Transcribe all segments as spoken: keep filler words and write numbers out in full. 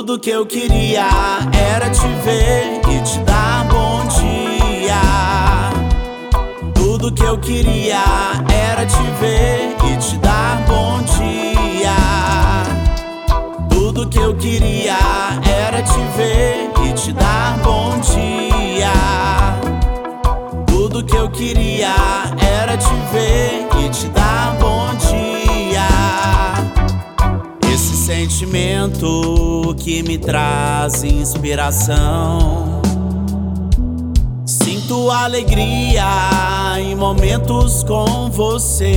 Tudo que eu queria era te ver e te dar bom dia. Tudo que eu queria era te ver e te dar bom dia. Tudo que eu queria era te ver e te dar bom dia. Tudo que eu queria era te ver e te dar bom dia. Esse sentimento que me traz inspiração. Sinto alegria em momentos com você,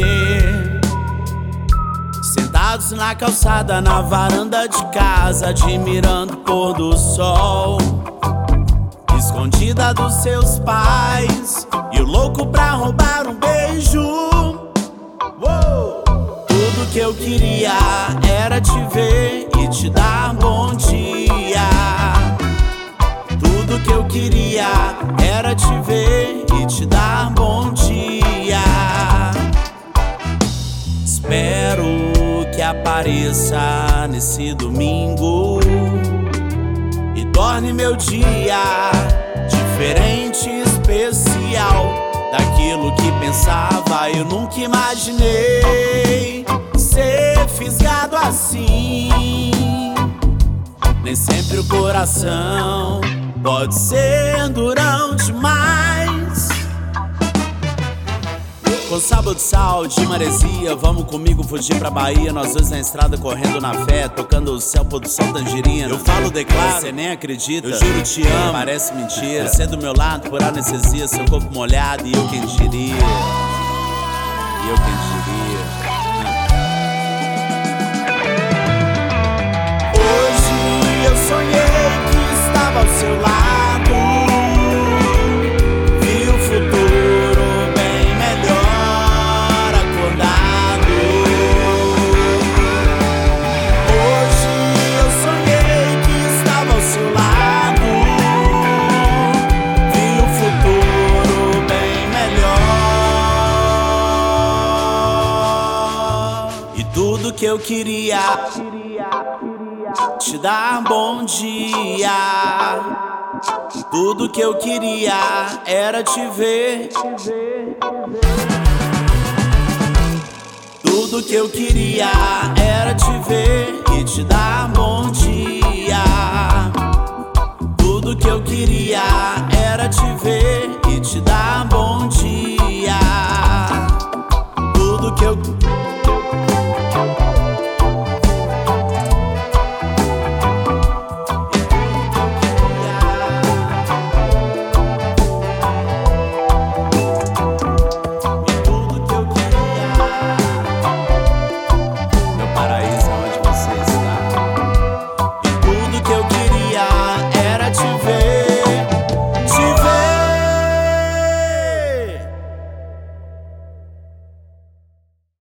sentados na calçada, na varanda de casa, admirando o pôr do sol, escondida dos seus pais e o louco pra roubar um beijo. Uou! Tudo que eu queria era te ver e te dar bom dia. Tudo que eu queria era te ver e te dar bom dia. Espero que apareça nesse domingo e torne meu dia diferente, especial. Daquilo que pensava, eu nunca imaginei ser fisgado assim. Nem sempre o coração pode ser durão demais. Com sábado de sal, de maresia, vamos comigo fugir pra Bahia. Nós dois na estrada correndo na fé, tocando o céu, pôr do sol, tangerina. Eu falo, declaro, você nem acredita. Eu juro te amo, parece mentira. Você do meu lado por anestesia, seu corpo molhado e eu quem diria. E eu quem diria. Hoje eu sonhei que estava ao seu lado. Tudo que eu queria te dar bom dia. Tudo que eu queria era te ver. Tudo que eu queria era te ver e te dar bom dia. Tudo que eu queria era te ver e te dar bom dia. Tudo que eu que eu queria era te ver.